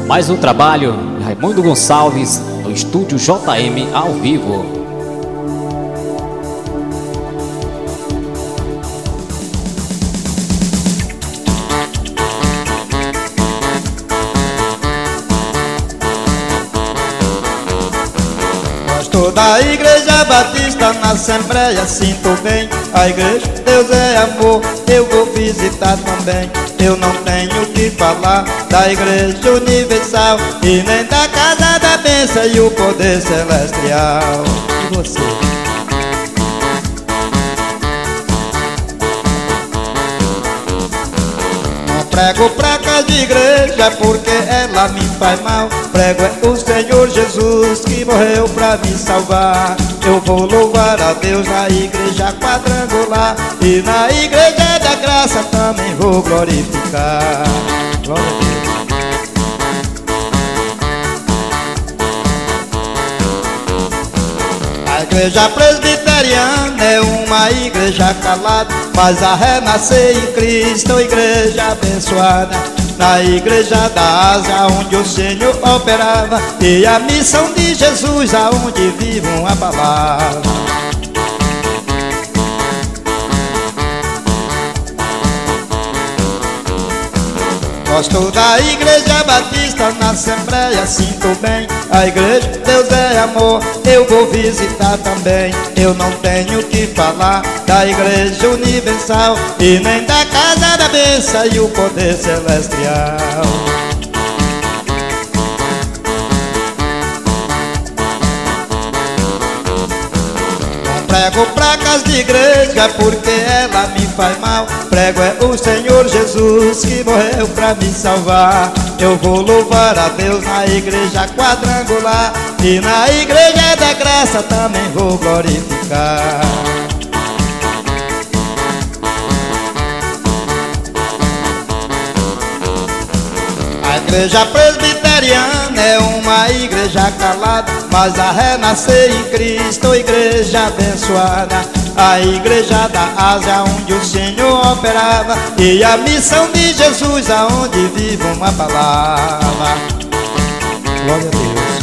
Mais um trabalho de Raimundo Gonçalves no estúdio JM ao vivo. Gosto da Igreja Batista, na Assembleia sinto bem. A Igreja Deus é amor, eu vou visitar também. Eu não tenho que falar da Igreja Universal e nem da Casa da Bênção e o Poder Celestial. E você? Não prego pra casa de igreja porque ela me faz mal. Prego é o Senhor Jesus que morreu pra me salvar. Eu vou louvar a Deus na Igreja Quadrangular e na Igreja da Graça também vou glorificar. Glória a Deus. A Igreja Presbiteriana é uma igreja calada, mas a renascer em Cristo, a igreja abençoada. Na Igreja da Ásia, onde o Senhor operava, e a missão de Jesus, aonde vive uma palavra. Gosto da Igreja Batista, na Assembleia sinto bem. A Igreja Deus é amor, eu vou visitar também. Eu não tenho que falar da Igreja Universal e nem da Casa da Bênção e o Poder Celestial. Prego pra casa de igreja porque ela me faz mal. Prego é o Senhor Jesus que morreu pra me salvar. Eu vou louvar a Deus na Igreja Quadrangular e na Igreja da Graça também vou glorificar. A Igreja Presbiteriana é uma igreja calada, mas a renascer em Cristo, a igreja abençoada. A Igreja da Ásia, onde o Senhor operava, e a missão de Jesus, aonde vive uma palavra. Glória a Deus.